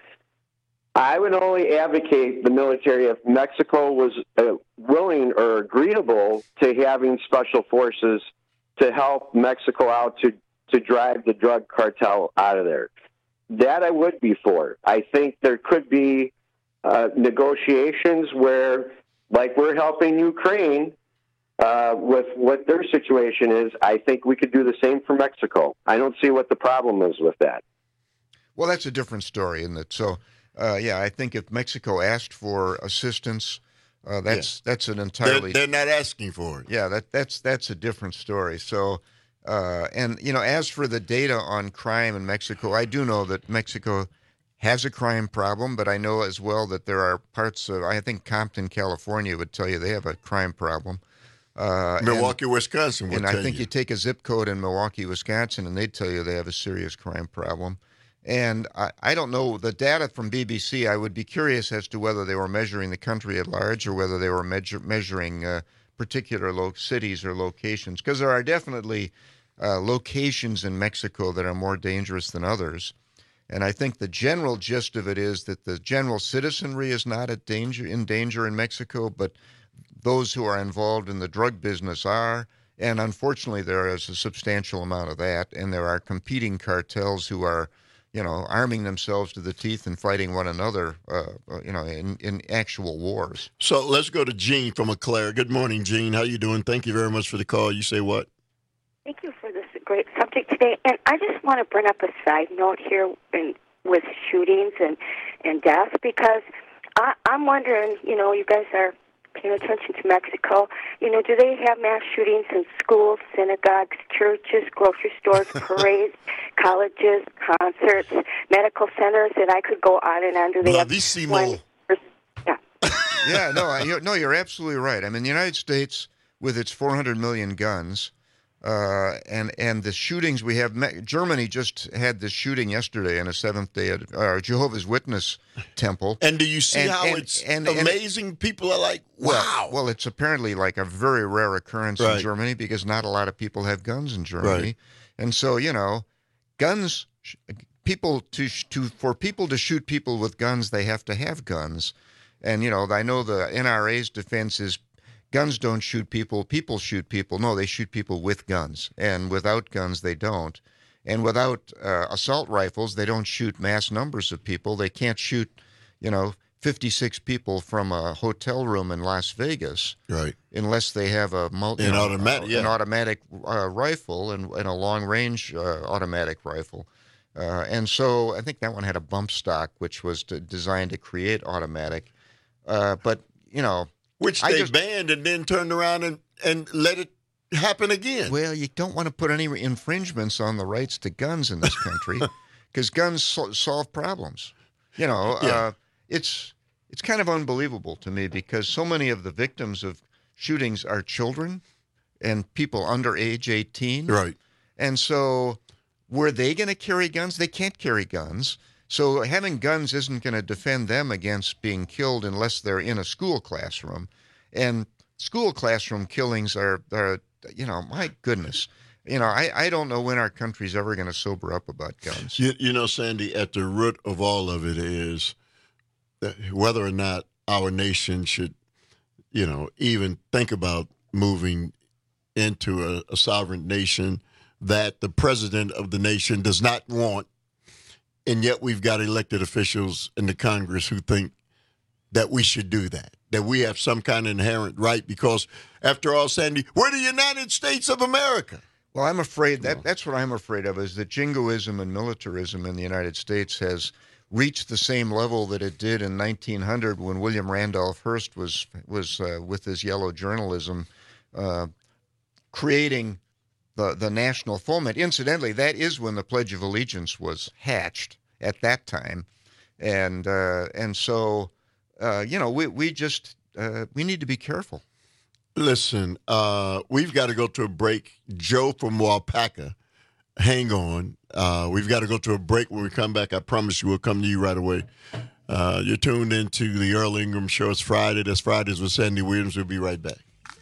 I would only advocate the military if Mexico was uh, willing or agreeable to having special forces to help Mexico out to, to drive the drug cartel out of there. That I would be for. I think there could be uh, negotiations where, like we're helping Ukraine uh, with what their situation is, I think we could do the same for Mexico. I don't see what the problem is with that. Well, that's a different story, isn't it? So... Uh, yeah, I think if Mexico asked for assistance, uh, that's yeah. that's an entirely they're, they're not asking for it. Yeah, that that's that's a different story. So, uh, and you know, as for the data on crime in Mexico, I do know that Mexico has a crime problem, but I know as well that there are parts of, I think Compton, California, would tell you they have a crime problem. Uh, Milwaukee, and, Wisconsin would and tell I think you. you take a zip code in Milwaukee, Wisconsin, and they'd tell you they have a serious crime problem. And I, I don't know, the data from B B C, I would be curious as to whether they were measuring the country at large or whether they were measure, measuring uh, particular lo- cities or locations, because there are definitely uh, locations in Mexico that are more dangerous than others. And I think the general gist of it is that the general citizenry is not at danger, in danger in Mexico, but those who are involved in the drug business are, and unfortunately there is a substantial amount of that, and there are competing cartels who are, you know, arming themselves to the teeth and fighting one another, uh, you know, in, in actual wars. So let's go to Gene from Eau Claire. Good morning, Gene. How you doing? Thank you very much for the call. You say what? Thank you for this great subject today. And I just want to bring up a side note here in, with shootings and, and deaths, because I, I'm wondering, you know, you guys are paying attention to Mexico. You know, do they have mass shootings in schools, synagogues, churches, grocery stores, parades, colleges, concerts, medical centers? And I could go on and on. Do they have one? Yeah. Yeah, no, I, you, no, you're absolutely right. I mean, the United States, with its four hundred million guns, uh, and and the shootings we have, Germany just had this shooting yesterday in a Seventh-day uh, Jehovah's Witness temple. And do you see and, how and, it's and, amazing? And, people are like, wow. Well, well, it's apparently like a very rare occurrence right. in Germany because not a lot of people have guns in Germany, right. and so you know, guns. People to to for people to shoot people with guns, they have to have guns. And, you know, I know the N R A's defense is guns don't shoot people, people shoot people. No, they shoot people with guns. And without guns, they don't. And without uh, assault rifles, they don't shoot mass numbers of people. They can't shoot, you know, fifty-six people from a hotel room in Las Vegas. Right. Unless they have a multi, an know, automatic, yeah. an automatic uh, rifle and, and a long-range uh, automatic rifle. Uh, and so I think that one had a bump stock, which was to, designed to create automatic. Uh, but, you know. Which I they just, banned and then turned around and, and let it happen again. Well, you don't want to put any infringements on the rights to guns in this country because guns so- solve problems. You know, yeah. uh, it's it's kind of unbelievable to me because so many of the victims of shootings are children and people under age eighteen. Right. And so were they going to carry guns? They can't carry guns. So having guns isn't going to defend them against being killed unless they're in a school classroom. And school classroom killings are, are you know, my goodness. You know, I, I don't know when our country's ever going to sober up about guns. You, you know, Sandy, at the root of all of it is that whether or not our nation should, you know, even think about moving into a, a sovereign nation that the president of the nation does not want. And yet we've got elected officials in the Congress who think that we should do that, that we have some kind of inherent right because, after all, Sandy, we're the United States of America. Well, I'm afraid that that's what I'm afraid of is that jingoism and militarism in the United States has reached the same level that it did in nineteen hundred when William Randolph Hearst was, was uh, with his yellow journalism, uh, creating The, the national foment. Incidentally, that is when the Pledge of Allegiance was hatched at that time. And uh, and so, uh, you know, we, we just, uh, we need to be careful. Listen, uh, we've got to go to a break. Joe from Waupaca, hang on. Uh, we've got to go to a break. When we come back, I promise you we'll come to you right away. Uh, you're tuned into the Earl Ingram Show. It's Friday. That's Fridays with Sandy Williams. We'll be right back.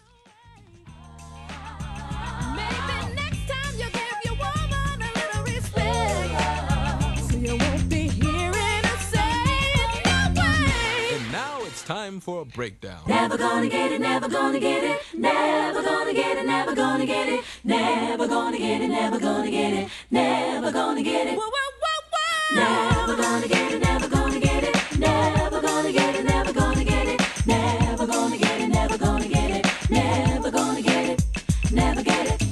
Time for a breakdown. Never gonna get it, never gonna get it, never gonna get it, never gonna get it, never gonna get it, never gonna get it, never gonna get it. Whoa, whoa, whoa, whoa. Never gonna get it, never gonna get it, never gonna get it, never gonna get it, never gonna get it, never gonna get it, never gonna get it, never get it.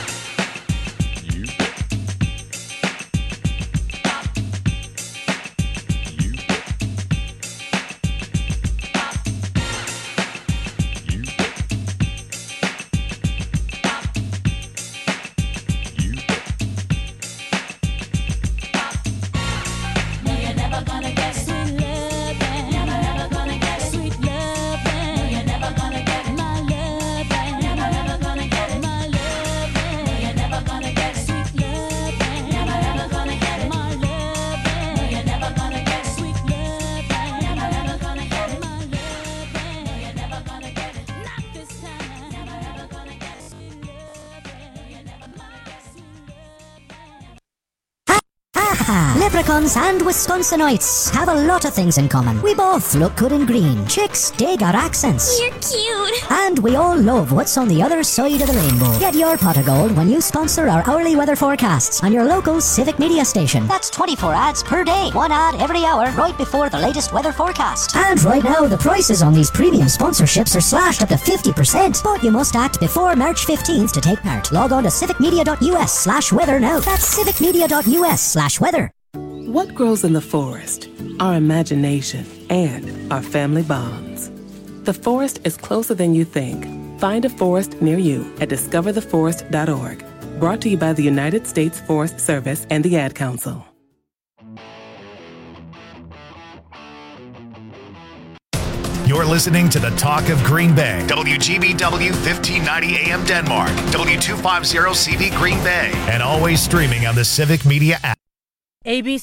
Leprechauns and Wisconsinites have a lot of things in common. We both look good in green. Chicks dig our accents. You're cute. And we all love what's on the other side of the rainbow. Get your pot of gold when you sponsor our hourly weather forecasts on your local Civic Media station. That's twenty-four ads per day. One ad every hour right before the latest weather forecast. And right now, the prices on these premium sponsorships are slashed up to fifty percent. But you must act before March fifteenth to take part. Log on to civicmedia.us slash weather now. That's civicmedia.us slash weather. What grows in the forest? Our imagination and our family bonds. The forest is closer than you think. Find a forest near you at discover the forest dot org. Brought to you by the United States Forest Service and the Ad Council. You're listening to the Talk of Green Bay. W G B W fifteen ninety A M Denmark. W two fifty C V Green Bay. And always streaming on the Civic Media app. A B